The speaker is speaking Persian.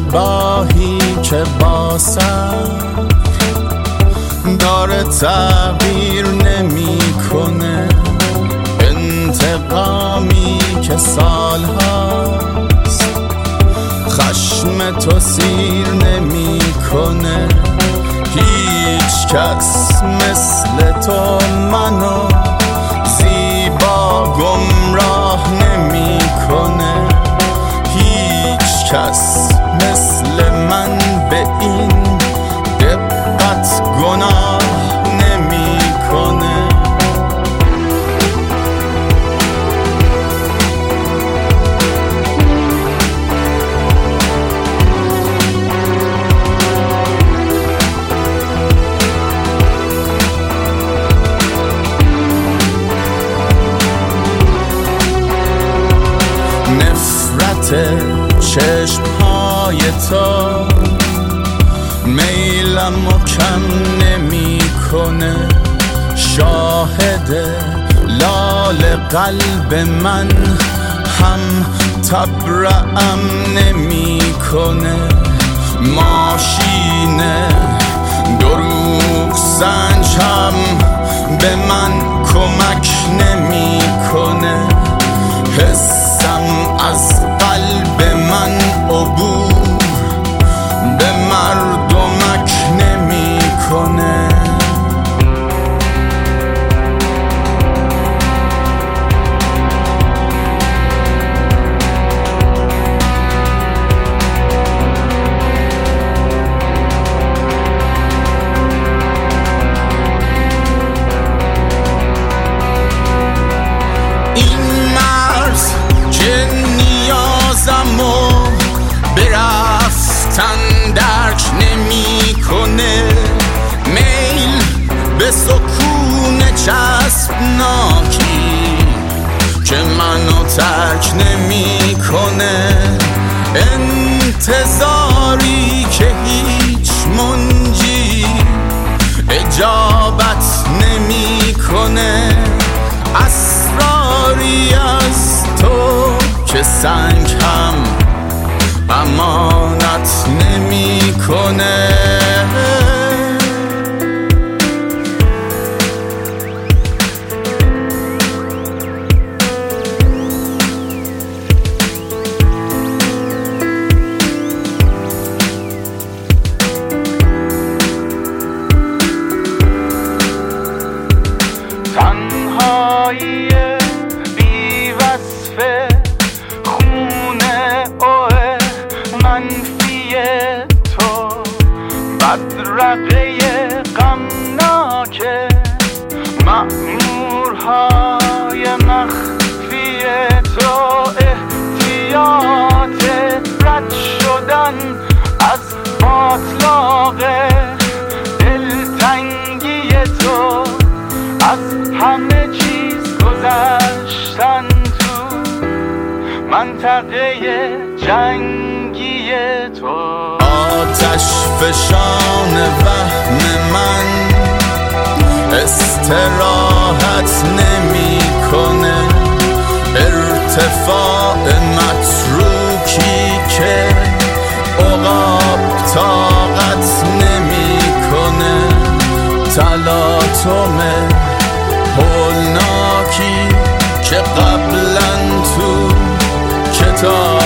اشتباهی که باسم داره تغییر نمیکنه، انتقامی که سالهاست خشم تو سیر نمیکنه. هیچ کس مثل تو منو زیبا گمراه نمیکنه، هیچ کس مثل من به این دقت گناه نمیکنه. نفرت چشمهای تو میلمو کم نمیکنه، شاهد لال قلب من هم تبرئم نمیکنه. ماشین دروغ سنج هم به من کمک نمیکنه، حسم از قلب من عبور به مردمک نمیکنه. این مرز که نیازمو برفتن درک نمیکنه، میل به سکون چسبناکی که منو ترک نمیکنه، انتظاری که هیچ منجی اجابت نمیکنه، اسراری از تو که سنگ هم امانت نمیکنه. تنهایی بی وصفه خونه اوه منفی تو، بدرقه غمناکه مأمورهای مخفی تو، احتیاط رد شدن از باطلاق دلتنگی تو، از همه چیز گذشتن تو منطقه جنگی تو. آتش فشان وهم من استراحت نمیکنه، ارتفاع متروکی که عقاب طاقت نمیکنه، تلاطم هولناکی که قبلا تو کتاب